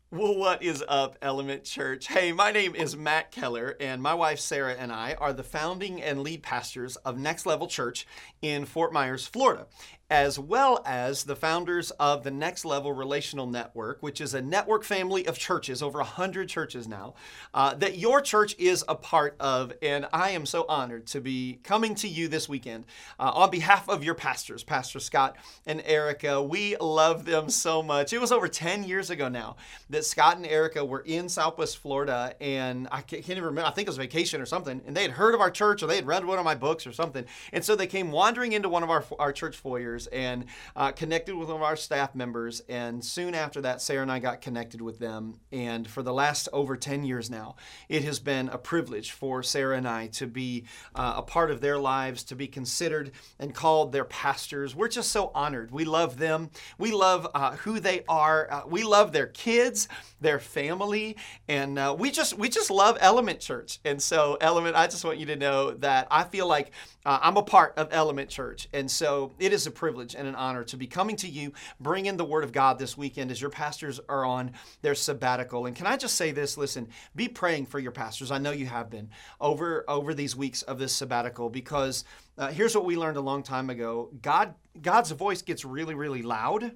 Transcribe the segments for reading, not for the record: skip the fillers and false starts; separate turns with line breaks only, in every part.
Well, what is up, Element Church? Hey, my name is Matt Keller, and my wife Sarah and I are the founding and lead pastors of Next Level Church in Fort Myers, Florida, as well as the founders of the Next Level Relational Network, which is a network family of churches, over 100 churches now, that your church is a part of. And I am so honored to be coming to you this weekend on behalf of your pastors, Pastor Scott and Erica. We love them so much. It was over 10 years ago now that Scott and Erica were in Southwest Florida, and I can't even remember, I think it was vacation or something, and they had heard of our church, or they had read one of my books or something, and so they came wandering into one of our church foyers and connected with one of our staff members, and soon after that, Sarah and I got connected with them, and for the last over 10 years now, it has been a privilege for Sarah and I to be a part of their lives, to be considered and called their pastors. We're just so honored. We love them. We love who they are. We love their kids, their family, and we just love Element Church. And so, Element, I just want you to know that I feel like I'm a part of Element Church, and so it is a privilege and an honor to be coming to you, bringing the Word of God this weekend as your pastors are on their sabbatical. And can I just say this? Listen, be praying for your pastors. I know you have been over these weeks of this sabbatical, because here's what we learned a long time ago. God's voice gets really, really loud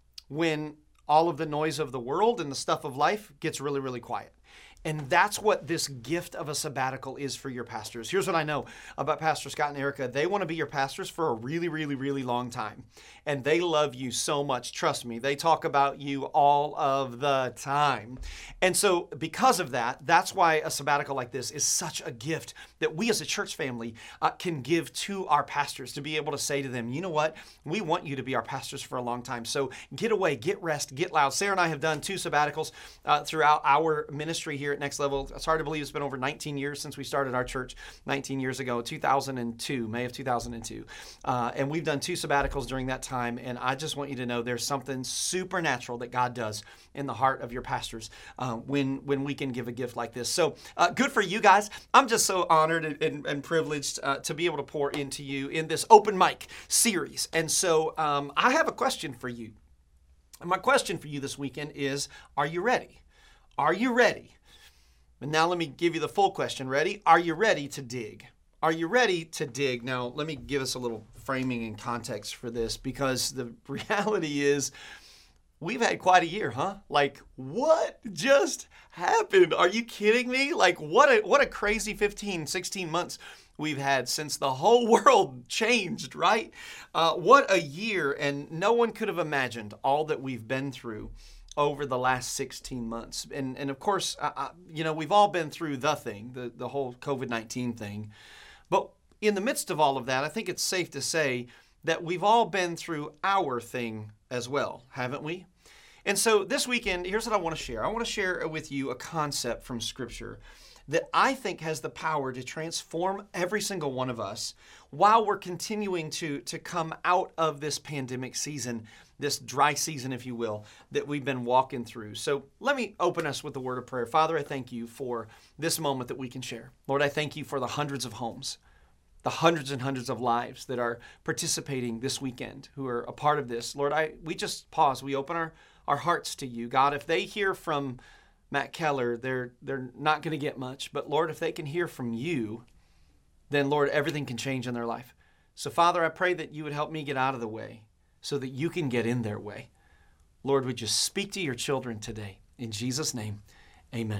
when all of the noise of the world and the stuff of life gets really, really quiet. And that's what this gift of a sabbatical is for your pastors. Here's what I know about Pastor Scott and Erica. They want to be your pastors for a really, really, really long time. And they love you so much. Trust me, they talk about you all of the time. And so because of that, that's why a sabbatical like this is such a gift that we as a church family can give to our pastors, to be able to say to them, you know what? We want you to be our pastors for a long time. So get away, get rest, get loud. Sarah and I have done 2 sabbaticals throughout our ministry here at Next Level. It's hard to believe it's been over 19 years since we started our church 19 years ago, 2002, May of 2002. And we've done 2 sabbaticals during that time. And I just want you to know there's something supernatural that God does in the heart of your pastors when we can give a gift like this. So good for you guys. I'm just so honored and privileged to be able to pour into you in this open mic series. And so I have a question for you. And my question for you this weekend is, are you ready? Are you ready? And now let me give you the full question. Ready? Are you ready to dig? Are you ready to dig? Now, let me give us a little framing and context for this, because the reality is we've had quite a year, huh? Like, what just happened? Are you kidding me? Like, what a crazy 15, 16 months we've had since the whole world changed, right? What a year, and no one could have imagined all that we've been through over the last 16 months. And of course, we've all been through the whole COVID-19 thing. But in the midst of all of that, I think it's safe to say that we've all been through our thing as well, haven't we? And so this weekend, here's what I want to share. I want to share with you a concept from Scripture that I think has the power to transform every single one of us while we're continuing to come out of this pandemic season, this dry season, if you will, that we've been walking through. So let me open us with a word of prayer. Father, I thank you for this moment that we can share. Lord, I thank you for the hundreds of homes, the hundreds and hundreds of lives that are participating this weekend, who are a part of this. Lord, we just pause. We open our hearts to you. God, if they hear from Matt Keller, they're not going to get much. But Lord, if they can hear from you, then Lord, everything can change in their life. So Father, I pray that you would help me get out of the way so that you can get in their way. Lord, would you speak to your children today? In Jesus' name, amen.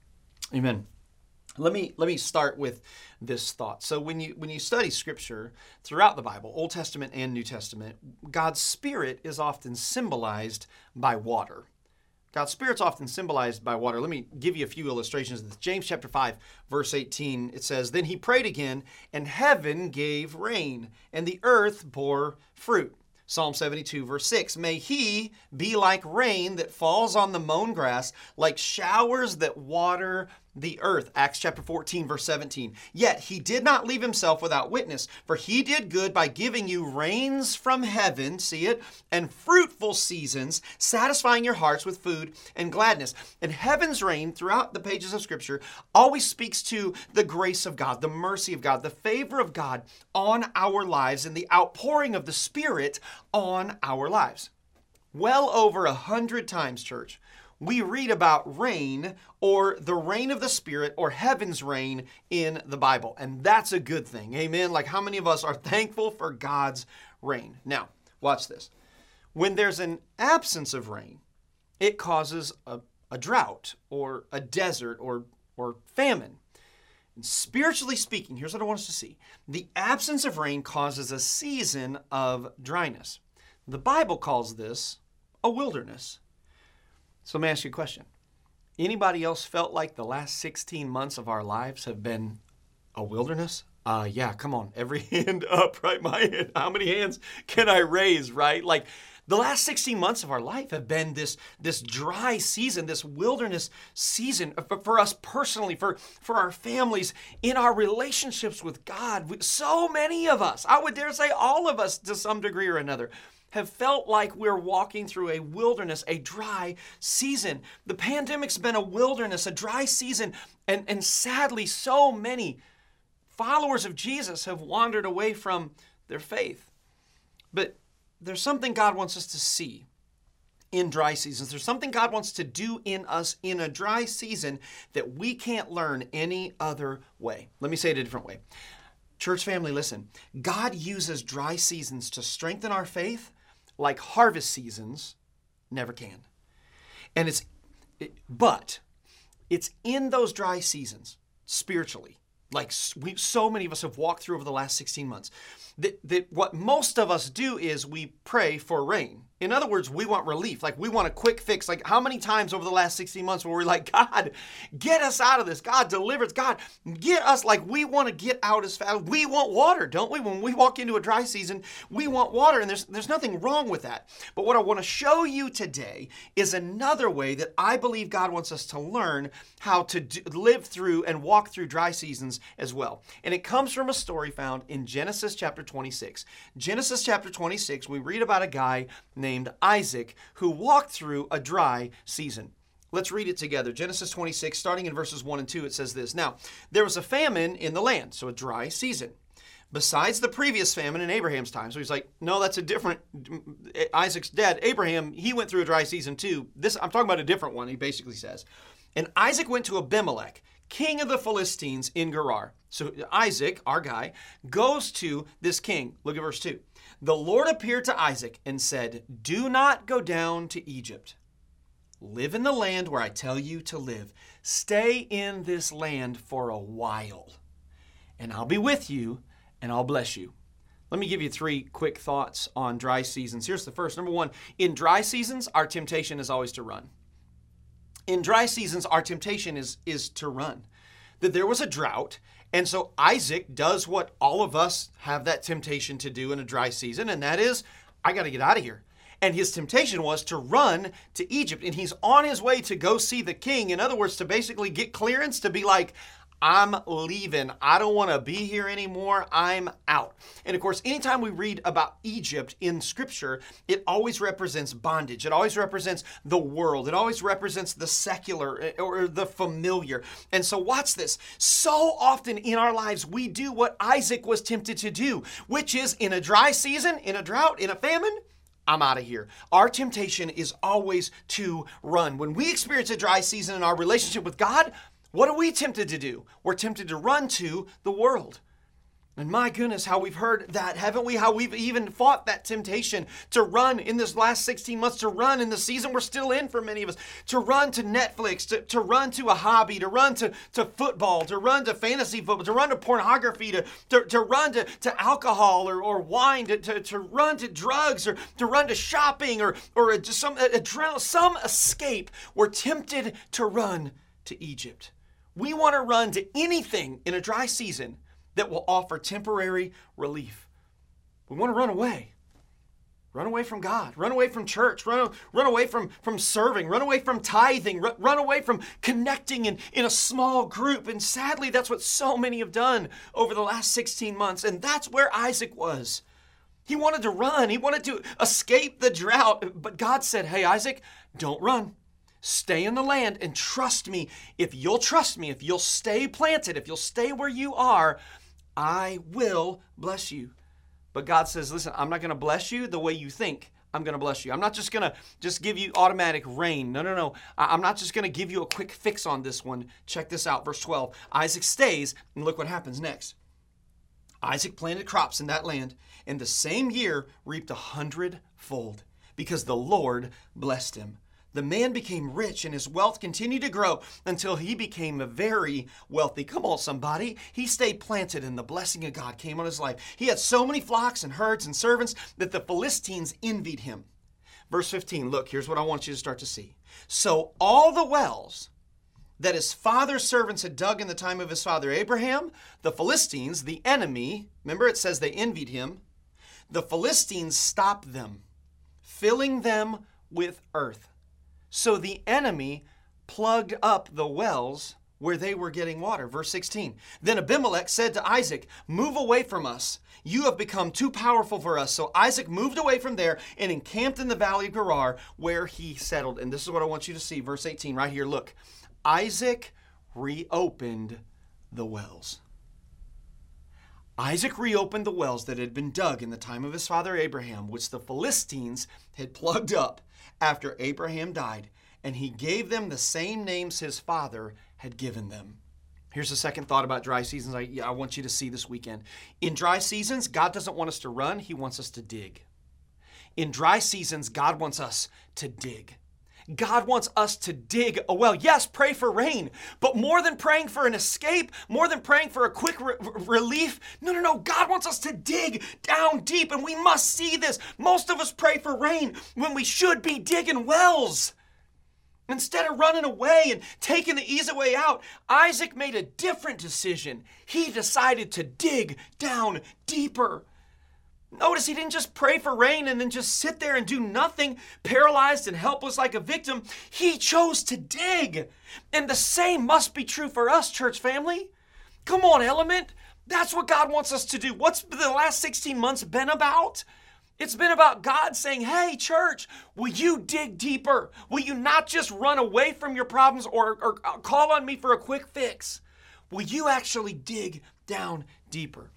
Amen. Let me start with this thought. So when you study Scripture throughout the Bible, Old Testament and New Testament, God's Spirit is often symbolized by water. God's Spirit's often symbolized by water. Let me give you a few illustrations of this. James chapter 5, verse 18, it says, "Then he prayed again, and heaven gave rain, and the earth bore fruit." Psalm 72, verse 6, "May he be like rain that falls on the mown grass, like showers that water the earth." Acts chapter 14, verse 17. "Yet he did not leave himself without witness, for he did good by giving you rains from heaven," see it, "and fruitful seasons, satisfying your hearts with food and gladness." And heaven's rain throughout the pages of Scripture always speaks to the grace of God, the mercy of God, the favor of God on our lives, and the outpouring of the Spirit on our lives. Well over 100 times, church, we read about rain or the rain of the Spirit or heaven's rain in the Bible. And that's a good thing. Amen. Like, how many of us are thankful for God's rain? Now, watch this. When there's an absence of rain, it causes a drought or a desert or famine. And spiritually speaking, here's what I want us to see. The absence of rain causes a season of dryness. The Bible calls this a wilderness. So let me ask you a question. Anybody else felt like the last 16 months of our lives have been a wilderness? Yeah, come on. Every hand up, right? My hand. How many hands can I raise, right? Like, the last 16 months of our life have been this dry season, this wilderness season for us personally, for our families, in our relationships with God. So many of us, I would dare say all of us to some degree or another, have felt like we're walking through a wilderness, a dry season. The pandemic's been a wilderness, a dry season, and sadly, so many followers of Jesus have wandered away from their faith. But there's something God wants us to see in dry seasons. There's something God wants to do in us in a dry season that we can't learn any other way. Let me say it a different way. Church family, listen. God uses dry seasons to strengthen our faith like harvest seasons never can. But it's in those dry seasons, spiritually, like so many of us have walked through over the last 16 months, that what most of us do is we pray for rain. In other words, we want relief. Like, we want a quick fix. Like, how many times over the last 16 months where we're like, God, get us out of this. God, deliver us. God, get us. Like, we want to get out as fast. We want water, don't we? When we walk into a dry season, we want water, and there's nothing wrong with that. But what I want to show you today is another way that I believe God wants us to learn how to live through and walk through dry seasons as well. And it comes from a story found in Genesis chapter 26. Genesis chapter 26, we read about a guy named Isaac who walked through a dry season. Let's read it together. Genesis 26, starting in verses 1 and 2, it says this. Now, there was a famine in the land, so a dry season, besides the previous famine in Abraham's time. So he's like, no, that's a different, Isaac's dad, Abraham, he went through a dry season too. I'm talking about a different one, he basically says. And Isaac went to Abimelech, king of the Philistines in Gerar. So Isaac, our guy, goes to this king. Look at verse 2. The Lord appeared to Isaac and said, do not go down to Egypt. Live in the land where I tell you to live. Stay in this land for a while, and I'll be with you, and I'll bless you. Let me give you 3 quick thoughts on dry seasons. Here's the first. Number 1, in dry seasons, our temptation is always to run. In dry seasons, our temptation is to run. That there was a drought, and so Isaac does what all of us have that temptation to do in a dry season, and that is, I got to get out of here. And his temptation was to run to Egypt, and he's on his way to go see the king. In other words, to basically get clearance to be like, I'm leaving. I don't want to be here anymore. I'm out. And of course, anytime we read about Egypt in Scripture, it always represents bondage. It always represents the world. It always represents the secular or the familiar. And so watch this. So often in our lives, we do what Isaac was tempted to do, which is in a dry season, in a drought, in a famine, I'm out of here. Our temptation is always to run. When we experience a dry season in our relationship with God, what are we tempted to do? We're tempted to run to the world. And my goodness, how we've heard that, haven't we? How we've even fought that temptation to run in this last 16 months, to run in the season we're still in for many of us, to run to Netflix, to run to a hobby, to run to football, to run to fantasy football, to run to pornography, to run to alcohol or wine, to run to drugs, or to run to shopping, or some escape. We're tempted to run to Egypt. We want to run to anything in a dry season that will offer temporary relief. We want to run away. Run away from God. Run away from church. Run away from serving. Run away from tithing. Run away from connecting in a small group. And sadly, that's what so many have done over the last 16 months. And that's where Isaac was. He wanted to run. He wanted to escape the drought. But God said, hey, Isaac, don't run. Stay in the land and trust me. If you'll trust me, if you'll stay planted, if you'll stay where you are, I will bless you. But God says, listen, I'm not going to bless you the way you think. I'm going to bless you. I'm not just going to just give you automatic rain. No. I'm not just going to give you a quick fix on this one. Check this out, verse 12. Isaac stays, and look what happens next. Isaac planted crops in that land, and the same year reaped 100-fold, because the Lord blessed him. The man became rich, and his wealth continued to grow until he became very wealthy. Come on, somebody. He stayed planted, and the blessing of God came on his life. He had so many flocks and herds and servants that the Philistines envied him. Verse 15, look, here's what I want you to start to see. So all the wells that his father's servants had dug in the time of his father Abraham, the Philistines, the enemy, remember it says they envied him, the Philistines stopped them, filling them with earth. So the enemy plugged up the wells where they were getting water. Verse 16, then Abimelech said to Isaac, move away from us. You have become too powerful for us. So Isaac moved away from there and encamped in the valley of Gerar, where he settled. And this is what I want you to see. Verse 18 right here, look. Isaac reopened the wells. Isaac reopened the wells that had been dug in the time of his father Abraham, which the Philistines had plugged up after Abraham died, and he gave them the same names his father had given them. Here's the second thought about dry seasons I want you to see this weekend. In dry seasons, God doesn't want us to run. He wants us to dig. In dry seasons, God wants us to dig. God wants us to dig a well. Yes, pray for rain, but more than praying for an escape, more than praying for a quick relief, no. God wants us to dig down deep, and we must see this. Most of us pray for rain when we should be digging wells. Instead of running away and taking the easy way out, Isaac made a different decision. He decided to dig down deeper. Notice he didn't just pray for rain and then just sit there and do nothing, paralyzed and helpless like a victim. He chose to dig. And the same must be true for us, church family. Come on, Element. That's what God wants us to do. What's the last 16 months been about? It's been about God saying, hey, church, will you dig deeper? Will you not just run away from your problems or call on me for a quick fix? Will you actually dig down deeper?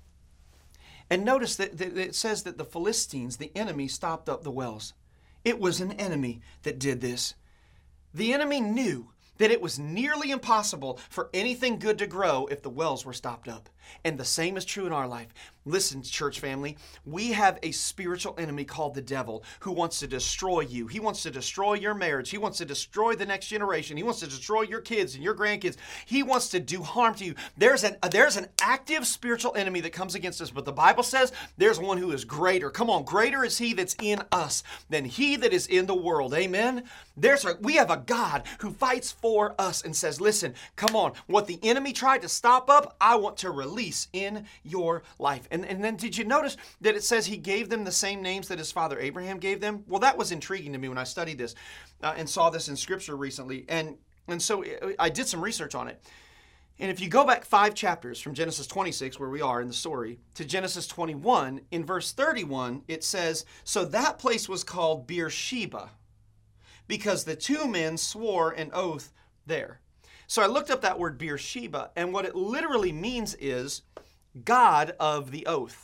And notice that it says that the Philistines, the enemy, stopped up the wells. It was an enemy that did this. The enemy knew that it was nearly impossible for anything good to grow if the wells were stopped up. And the same is true in our life. Listen, church family, we have a spiritual enemy called the devil who wants to destroy you. He wants to destroy your marriage. He wants to destroy the next generation. He wants to destroy your kids and your grandkids. He wants to do harm to you. There's an active spiritual enemy that comes against us, but the Bible says there's one who is greater. Come on, greater is he that's in us than he that is in the world. Amen? We have a God who fights for us and says, listen, come on, what the enemy tried to stop up, I want to release in your life. And then did you notice that it says he gave them the same names that his father Abraham gave them? Well, that was intriguing to me when I studied this and saw this in scripture recently. And so I did some research on it. And if you go back 5 chapters from Genesis 26, where we are in the story, to Genesis 21, in verse 31, it says, so that place was called Beersheba because the 2 men swore an oath there. So I looked up that word Beersheba, and what it literally means is God of the oath.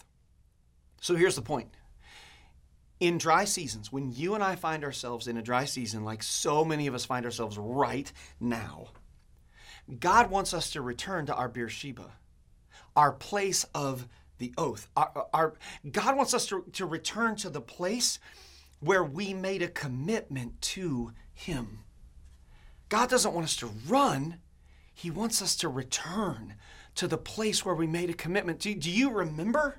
So here's the point. In dry seasons, when you and I find ourselves in a dry season, like so many of us find ourselves right now, God wants us to return to our Beersheba, our place of the oath. God wants us to return to the place where we made a commitment to Him. God doesn't want us to run. He wants us to return to the place where we made a commitment. Do you remember?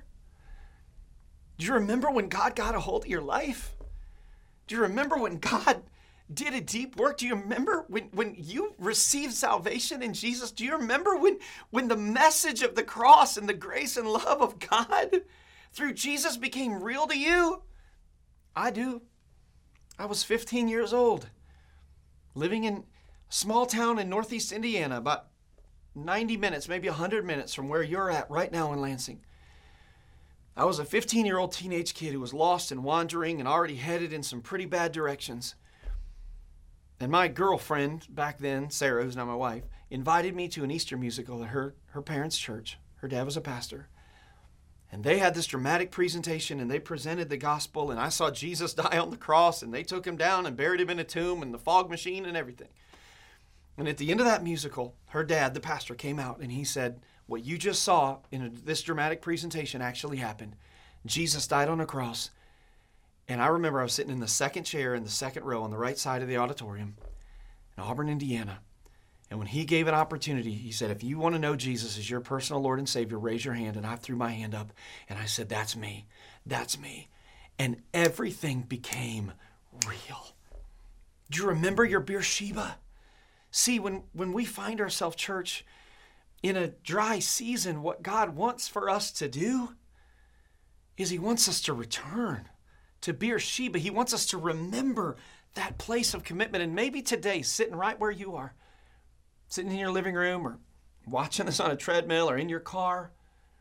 Do you remember when God got a hold of your life? Do you remember when God did a deep work? Do you remember when you received salvation in Jesus? Do you remember when the message of the cross and the grace and love of God through Jesus became real to you? I do. I was 15 years old, living in a small town in northeast Indiana, about 90 minutes, maybe 100 minutes from where you're at right now in Lansing. I was a 15-year-old teenage kid who was lost and wandering and already headed in some pretty bad directions. And my girlfriend back then, Sarah, who's now my wife, invited me to an Easter musical at her parents' church. Her dad was a pastor. And they had this dramatic presentation, and they presented the gospel, and I saw Jesus die on the cross, and they took him down and buried him in a tomb and the fog machine and everything. And at the end of that musical, her dad, the pastor, came out and he said, what you just saw in this dramatic presentation actually happened. Jesus died on a cross. And I remember I was sitting in the second chair in the second row on the right side of the auditorium in Auburn, Indiana. And when he gave an opportunity, he said, if you want to know Jesus as your personal Lord and Savior, raise your hand. And I threw my hand up and I said, that's me. That's me. And everything became real. Do you remember your Beersheba? See, when we find ourselves, church, in a dry season, what God wants for us to do is he wants us to return to Beersheba. He wants us to remember that place of commitment. And maybe today, sitting right where you are, sitting in your living room or watching this on a treadmill or in your car.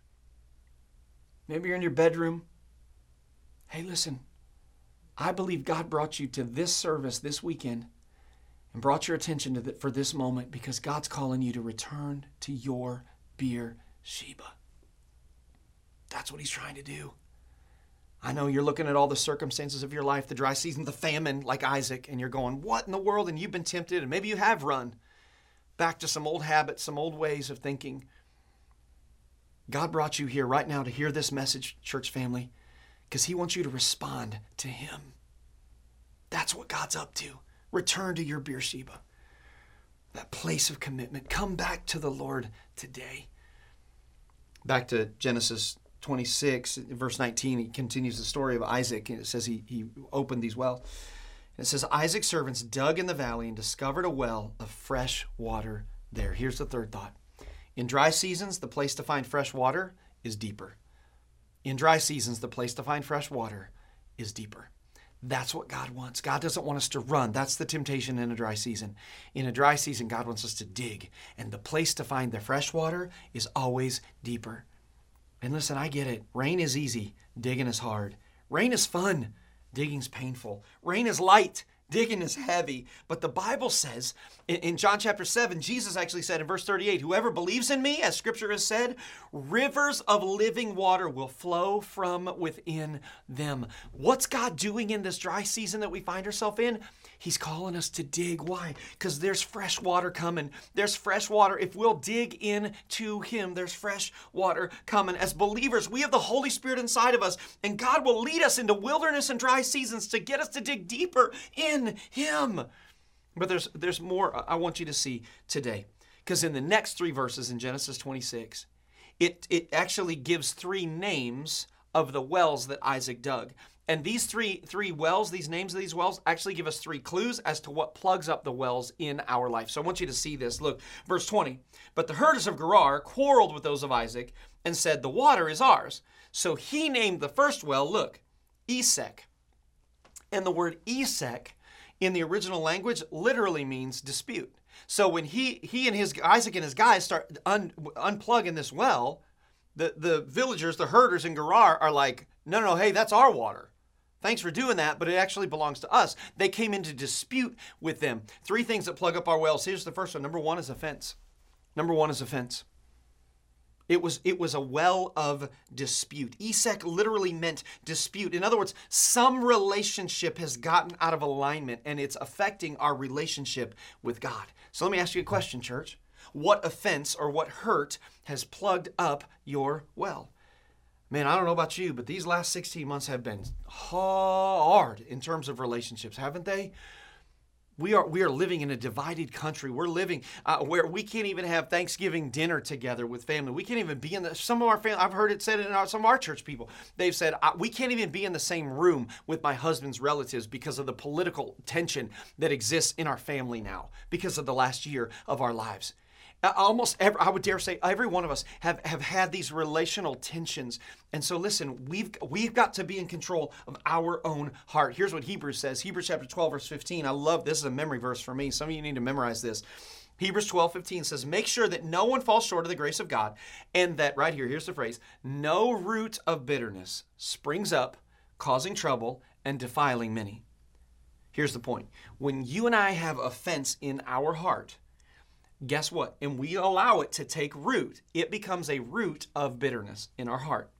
Maybe you're in your bedroom. Hey, listen, I believe God brought you to this service this weekend and brought your attention to for this moment because God's calling you to return to your Beersheba. That's what he's trying to do. I know you're looking at all the circumstances of your life, the dry season, the famine, like Isaac, and you're going, what in the world? And you've been tempted, and maybe you have run back to some old habits, some old ways of thinking. God brought you here right now to hear this message, church family, because he wants you to respond to him. That's what God's up to. Return to your Beersheba, that place of commitment. Come back to the Lord today. Back to Genesis 26, verse 19, he continues the story of Isaac, and it says he opened these wells. It says, Isaac's servants dug in the valley and discovered a well of fresh water there. Here's the third thought. In dry seasons, the place to find fresh water is deeper. In dry seasons, the place to find fresh water is deeper. That's what God wants. God doesn't want us to run. That's the temptation in a dry season. In a dry season, God wants us to dig. And the place to find the fresh water is always deeper. And listen, I get it. Rain is easy. Digging is hard. Rain is fun. Digging's painful. Rain is light. Digging is heavy. But the Bible says in John chapter 7, Jesus actually said in verse 38, whoever believes in me, as scripture has said, rivers of living water will flow from within them. What's God doing in this dry season that we find ourselves in? He's calling us to dig. Why? Because there's fresh water coming. There's fresh water. If we'll dig into him, there's fresh water coming. As believers, we have the Holy Spirit inside of us, and God will lead us into wilderness and dry seasons to get us to dig deeper in him. But there's more I want you to see today. Because in the next 3 verses in Genesis 26, it actually gives 3 names of the wells that Isaac dug. And these three wells, these names of these wells, actually give us 3 clues as to what plugs up the wells in our life. So I want you to see this. Look, verse 20. But the herders of Gerar quarreled with those of Isaac and said, the water is ours. So he named the first well, look, Esek. And the word Esek in the original language literally means dispute. So when Isaac and his guys start unplugging this well, the villagers, the herders in Gerar are like, no, hey, that's our water. Thanks for doing that, but it actually belongs to us. They came into dispute with them. 3 things that plug up our wells. Here's the first one. Number 1 is offense. It was a well of dispute. Esek literally meant dispute. In other words, some relationship has gotten out of alignment and it's affecting our relationship with God. So let me ask you a question, church. What offense or what hurt has plugged up your well? Man, I don't know about you, but these last 16 months have been hard in terms of relationships, haven't they? We are living in a divided country. We're living where we can't even have Thanksgiving dinner together with family. We can't even be in some of our family. I've heard it said in some of our church people. They've said, we can't even be in the same room with my husband's relatives because of the political tension that exists in our family now because of the last year of our lives. I would dare say every one of us have had these relational tensions. And so listen, we've got to be in control of our own heart. Here's what Hebrews says. Hebrews chapter 12, verse 15. I love this. Is a memory verse for me. Some of you need to memorize this. Hebrews 12:15 says, make sure that no one falls short of the grace of God, and that, right here, here's the phrase, no root of bitterness springs up, causing trouble and defiling many. Here's the point. When you and I have offense in our heart, guess what? And we allow it to take root. It becomes a root of bitterness in our heart.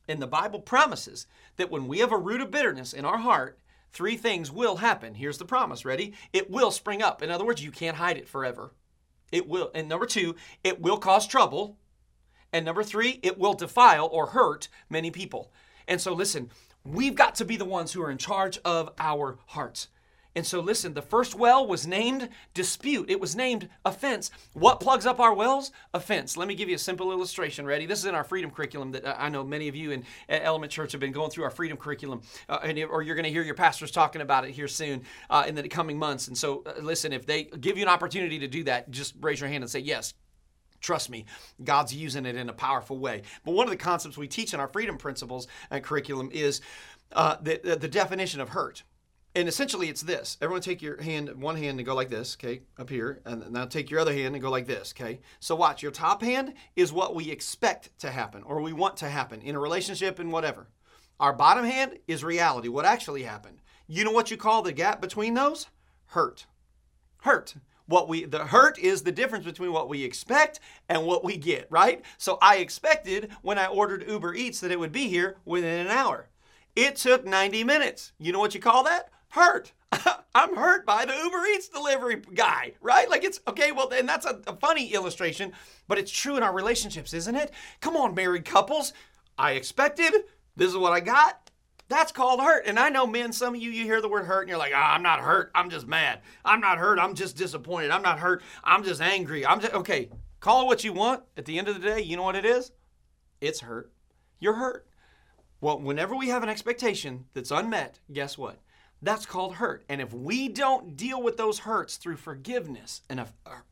And the Bible promises that when we have a root of bitterness in our heart, 3 things will happen. Here's the promise. Ready? It will spring up. In other words, you can't hide it forever. It will. And number 2, it will cause trouble. And number 3, it will defile or hurt many people. And so listen, we've got to be the ones who are in charge of our hearts. And so listen, the first well was named dispute. It was named offense. What plugs up our wells? Offense. Let me give you a simple illustration. Ready? This is in our freedom curriculum that I know many of you in Element Church have been going through our freedom curriculum, or you're going to hear your pastors talking about it here soon in the coming months. And so listen, if they give you an opportunity to do that, just raise your hand and say, yes. Trust me, God's using it in a powerful way. But one of the concepts we teach in our freedom principles and curriculum is the definition of hurt. And essentially it's this. Everyone take your hand, one hand and go like this, okay, up here. And now take your other hand and go like this, okay? So watch, your top hand is what we expect to happen or we want to happen in a relationship and whatever. Our bottom hand is reality, what actually happened. You know what you call the gap between those? Hurt. Hurt. The hurt is the difference between what we expect and what we get, right? So I expected when I ordered Uber Eats that it would be here within an hour. It took 90 minutes. You know what you call that? Hurt. I'm hurt by the Uber Eats delivery guy, right? Like it's, okay, well, and that's a funny illustration, but it's true in our relationships, isn't it? Come on, married couples. I expected, this is what I got. That's called hurt. And I know, men, some of you hear the word hurt and you're like, I'm not hurt. I'm just mad. I'm not hurt. I'm just disappointed. I'm not hurt. I'm just angry. Okay, call it what you want. At the end of the day, you know what it is? It's hurt. You're hurt. Well, whenever we have an expectation that's unmet, guess what? That's called hurt. And if we don't deal with those hurts through forgiveness and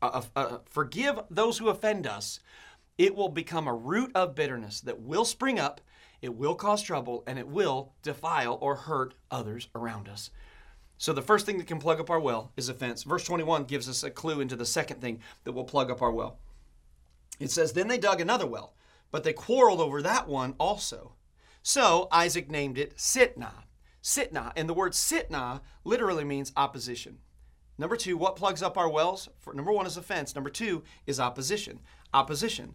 forgive those who offend us, it will become a root of bitterness that will spring up, it will cause trouble, and it will defile or hurt others around us. So the first thing that can plug up our well is offense. Verse 21 gives us a clue into the second thing that will plug up our well. It says, then they dug another well, but they quarreled over that one also. So Isaac named it Sitnah. Sitnah, and the word Sitnah literally means opposition. Number 2, what plugs up our wells? Number 1 is offense. Number 2 is opposition. Opposition.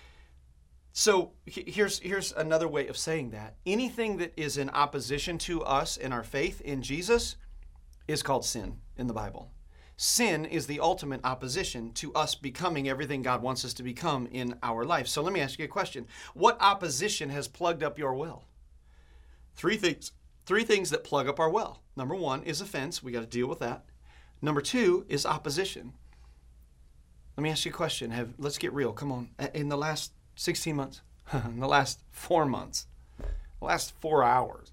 So here's another way of saying that. Anything that is in opposition to us in our faith in Jesus is called sin in the Bible. Sin is the ultimate opposition to us becoming everything God wants us to become in our life. So let me ask you a question. What opposition has plugged up your well? 3 things. 3 things that plug up our well. Number 1 is offense. We got to deal with that. Number 2 is opposition. Let me ask you a question. Let's get real. Come on. In the last 16 months, in the last 4 months, the last 4 hours,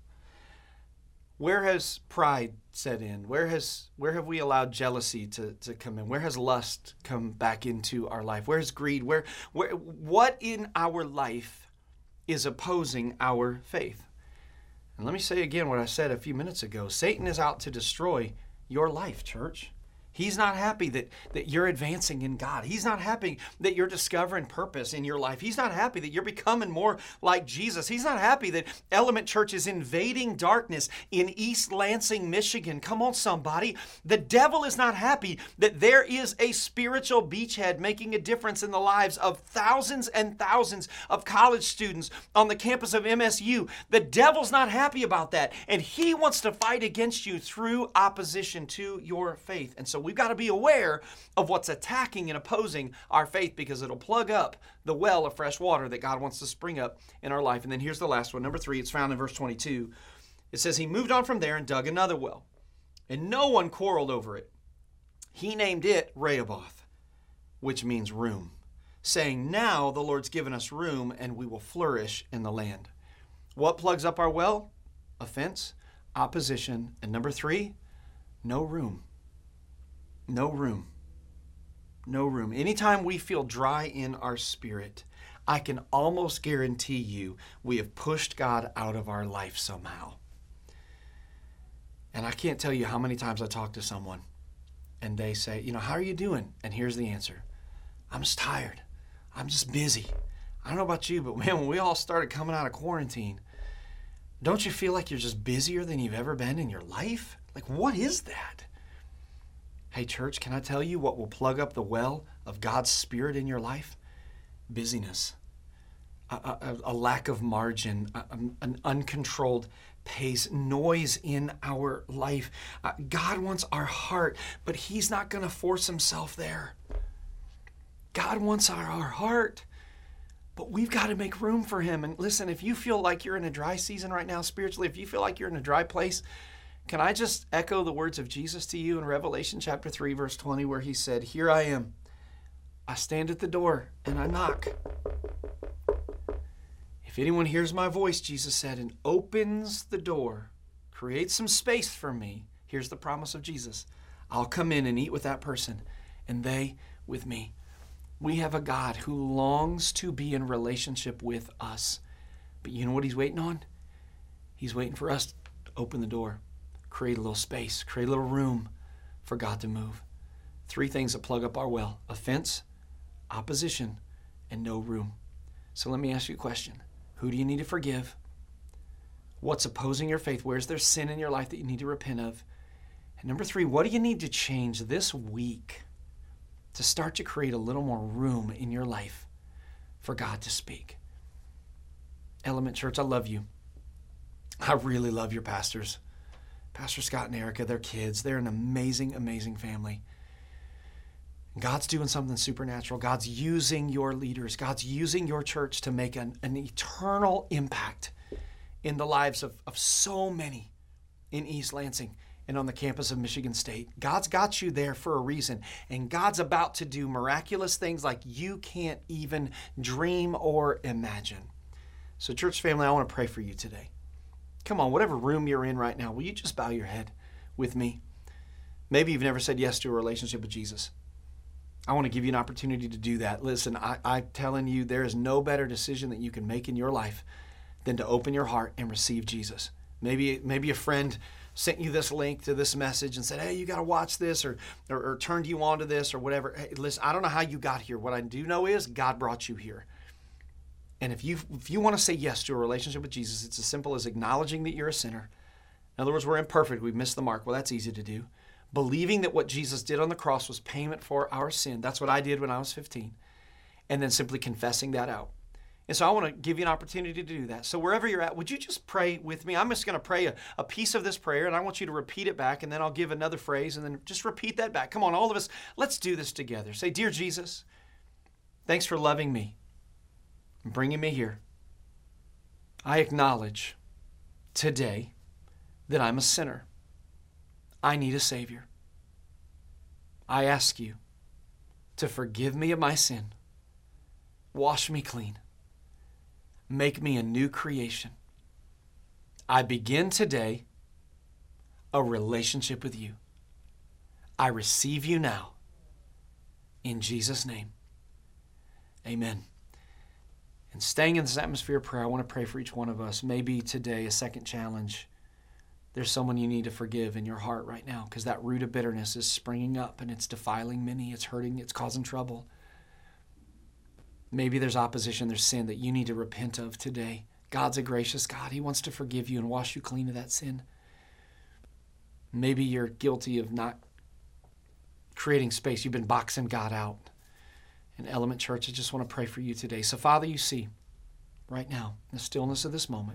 where has pride set in? Where have we allowed jealousy to come in? Where has lust come back into our life? Where has greed? What in our life is opposing our faith? And let me say again what I said a few minutes ago. Satan is out to destroy your life, church. He's not happy that you're advancing in God. He's not happy that you're discovering purpose in your life. He's not happy that you're becoming more like Jesus. He's not happy that Element Church is invading darkness in East Lansing, Michigan. Come on, somebody. The devil is not happy that there is a spiritual beachhead making a difference in the lives of thousands and thousands of college students on the campus of MSU. The devil's not happy about that, and he wants to fight against you through opposition to your faith. And so we've got to be aware of what's attacking and opposing our faith because it'll plug up the well of fresh water that God wants to spring up in our life. And then here's the last one. Number 3, it's found in verse 22. It says, he moved on from there and dug another well, and no one quarreled over it. He named it Rehoboth, which means room, saying, now the Lord's given us room and we will flourish in the land. What plugs up our well? Offense, opposition, and number 3, no room. No room. No room. Anytime we feel dry in our spirit, I can almost guarantee you we have pushed God out of our life somehow. And I can't tell you how many times I talk to someone and they say, how are you doing? And here's the answer. I'm just tired. I'm just busy. I don't know about you, but man, when we all started coming out of quarantine, don't you feel like you're just busier than you've ever been in your life? Like, what is that? Hey, church, can I tell you what will plug up the well of God's Spirit in your life? Busyness. a lack of margin, an uncontrolled pace, noise in our life. God wants our heart, but He's not going to force Himself there. God wants our heart, but we've got to make room for Him. And listen, if you feel like you're in a dry season right now spiritually, if you feel like you're in a dry place, can I just echo the words of Jesus to you in Revelation chapter 3, verse 20, where He said, "Here I am. I stand at the door and I knock. If anyone hears my voice," Jesus said, "and opens the door, creates some space for me," here's the promise of Jesus, "I'll come in and eat with that person, and they with me." We have a God who longs to be in relationship with us. But you know what He's waiting on? He's waiting for us to open the door, create a little space, create a little room for God to move. 3 things that plug up our well: offense, opposition, and no room. So let me ask you a question. Who do you need to forgive? What's opposing your faith? Where's there sin in your life that you need to repent of? And number 3, what do you need to change this week to start to create a little more room in your life for God to speak? Element Church, I love you. I really love your pastors. Pastor Scott and Erica, their kids, they're an amazing, amazing family. God's doing something supernatural. God's using your leaders. God's using your church to make an eternal impact in the lives of so many in East Lansing and on the campus of Michigan State. God's got you there for a reason, and God's about to do miraculous things like you can't even dream or imagine. So church family, I want to pray for you today. Come on, whatever room you're in right now, will you just bow your head with me? Maybe you've never said yes to a relationship with Jesus. I want to give you an opportunity to do that. Listen, I'm telling you, there is no better decision that you can make in your life than to open your heart and receive Jesus. Maybe a friend sent you this link to this message and said, "Hey, you got to watch this," or turned you on to this or whatever. Hey, listen, I don't know how you got here. What I do know is God brought you here. And if you want to say yes to a relationship with Jesus, it's as simple as acknowledging that you're a sinner. In other words, we're imperfect. We've missed the mark. Well, that's easy to do. Believing that what Jesus did on the cross was payment for our sin. That's what I did when I was 15. And then simply confessing that out. And so I want to give you an opportunity to do that. So wherever you're at, would you just pray with me? I'm just going to pray a piece of this prayer, and I want you to repeat it back, and then I'll give another phrase, and then just repeat that back. Come on, all of us, let's do this together. Say, "Dear Jesus, thanks for loving me and bringing me here. I acknowledge today that I'm a sinner. I need a Savior. I ask you to forgive me of my sin. Wash me clean. Make me a new creation. I begin today a relationship with you. I receive you now. In Jesus' name, amen." And staying in this atmosphere of prayer, I want to pray for each one of us. Maybe today, a second challenge. There's someone you need to forgive in your heart right now because that root of bitterness is springing up and it's defiling many. It's hurting. It's causing trouble. Maybe there's opposition. There's sin that you need to repent of today. God's a gracious God. He wants to forgive you and wash you clean of that sin. Maybe you're guilty of not creating space. You've been boxing God out. And Element Church, I just want to pray for you today. So Father, you see right now in the stillness of this moment,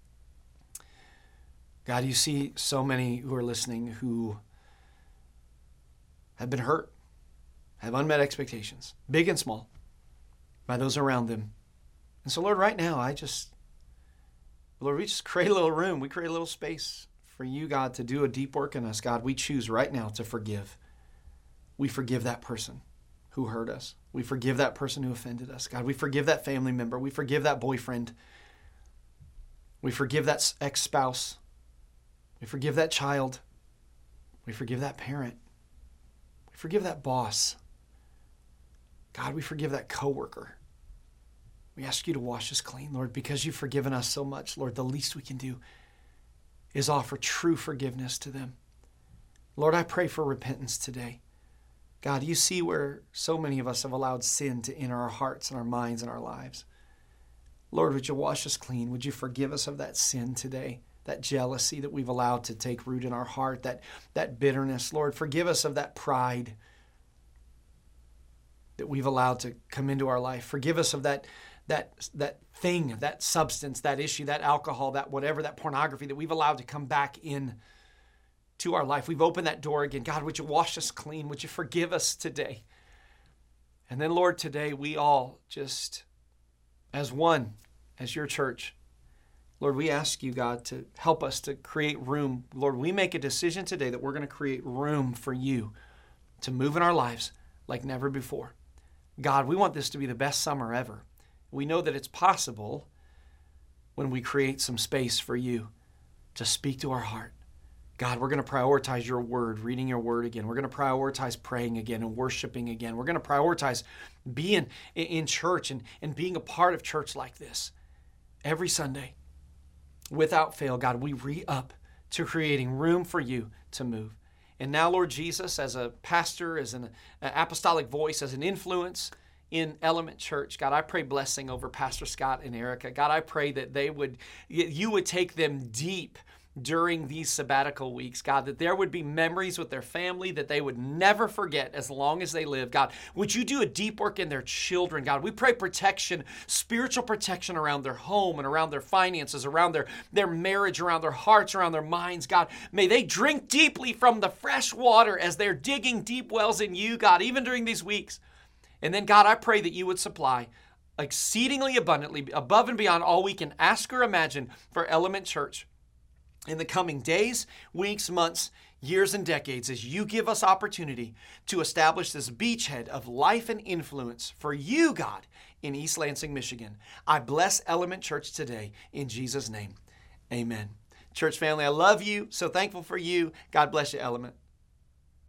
God, you see so many who are listening who have been hurt, have unmet expectations, big and small, by those around them. And so, Lord, right now, Lord, we just create a little room. We create a little space for you, God, to do a deep work in us. God, we choose right now to forgive. We forgive that person who hurt us. We forgive that person who offended us. God, we forgive that family member. We forgive that boyfriend. We forgive that ex-spouse. We forgive that child. We forgive that parent. We forgive that boss. God, we forgive that coworker. We ask you to wash us clean, Lord, because you've forgiven us so much. Lord, the least we can do is offer true forgiveness to them. Lord, I pray for repentance today. God, you see where so many of us have allowed sin to enter our hearts and our minds and our lives. Lord, would you wash us clean? Would you forgive us of that sin today? That jealousy that we've allowed to take root in our heart, that bitterness. Lord, forgive us of that pride that we've allowed to come into our life. Forgive us of that that thing, that substance, that issue, that alcohol, that whatever, that pornography that we've allowed to come back in to our life. We've opened that door again. God, would you wash us clean? Would you forgive us today? And then, Lord, today we all just, as one, as your church, Lord, we ask you, God, to help us to create room. Lord, we make a decision today that we're going to create room for you to move in our lives like never before. God, we want this to be the best summer ever. We know that it's possible when we create some space for you to speak to our heart. God, we're going to prioritize your word, reading your word again. We're going to prioritize praying again and worshiping again. We're going to prioritize being in church and being a part of church like this every Sunday. Without fail, God, we re-up to creating room for you to move. And now, Lord Jesus, as a pastor, as an apostolic voice, as an influence in Element Church, God, I pray blessing over Pastor Scott and Erica. God, I pray that you would take them deep during these sabbatical weeks, God, that there would be memories with their family that they would never forget as long as they live. God, would you do a deep work in their children? God, we pray protection, spiritual protection around their home and around their finances, around their marriage, around their hearts, around their minds. God, may they drink deeply from the fresh water as they're digging deep wells in you, God, even during these weeks. And then, God, I pray that you would supply exceedingly abundantly, above and beyond all we can ask or imagine for Element Church in the coming days, weeks, months, years, and decades, as you give us opportunity to establish this beachhead of life and influence for you, God, in East Lansing, Michigan. I bless Element Church today in Jesus' name. Amen. Church family, I love you. So thankful for you. God bless you, Element.